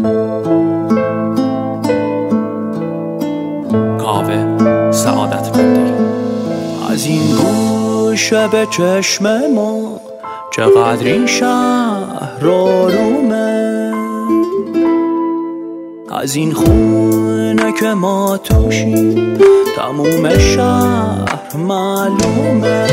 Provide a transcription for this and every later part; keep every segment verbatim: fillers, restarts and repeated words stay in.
کاوه سعادتمندی. از این گوشه به چشم ما چقدر این شهر آرومه، از این خونه که ما توشیم تموم شهر معلومه.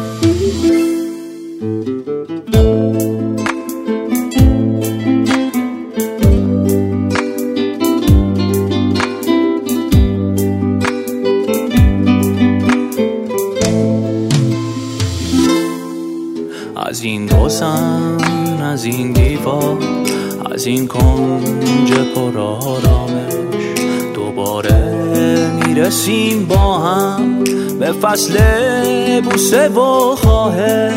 از این دوزن، از این دیوار، از این کنج پر آرامش دوباره میرسیم با هم به فصل بوسه و خواهش.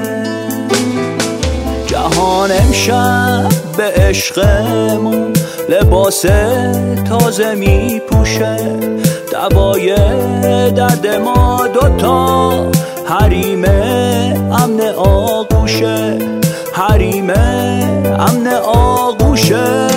جهان امشب به عشقمون لباس تازه میپوشه، دوای درد ما دوتا حریم امن آغوشه، حریم امن آغوشه.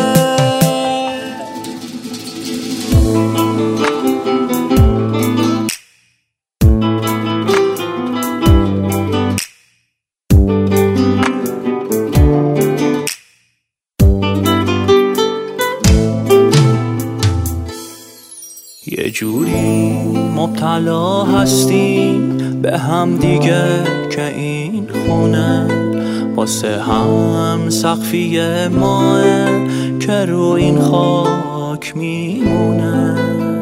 یه جوری مبتلا هستیم به هم دیگه که این خونه واسه هم سقفی ماه که رو این خاک میمونه.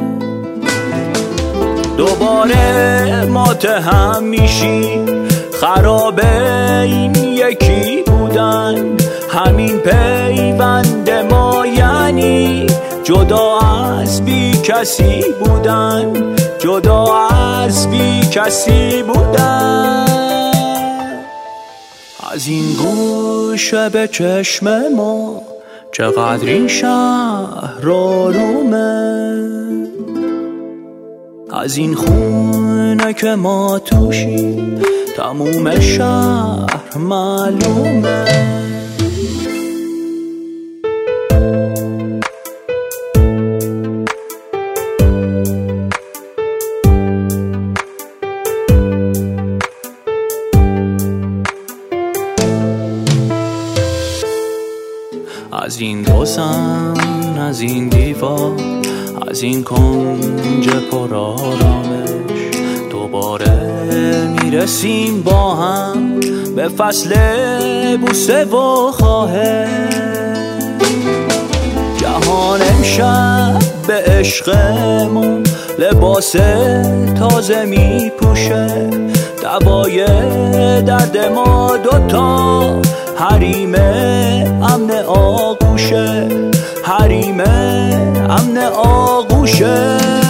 دوباره ماتهم میشیم، خراب این یکی بودن، همین پیوند ما یعنی جدا از بی کسی بودن، جدا از بی کسی بودن. از این گوشه به چشم ما چقدر این شهر آرومه، از این خونه که ما توشیم تموم شهر معلومه. از این دوزن، از این دیوار، از این کنج پر آرامش دوباره میرسیم با هم به فصل بوسه و خواهش. جهان امشب به عشقمون لباس تازه میپوشه، دوای درد ما دوتا حریم امن آغوشه، حریم امن آغوشه.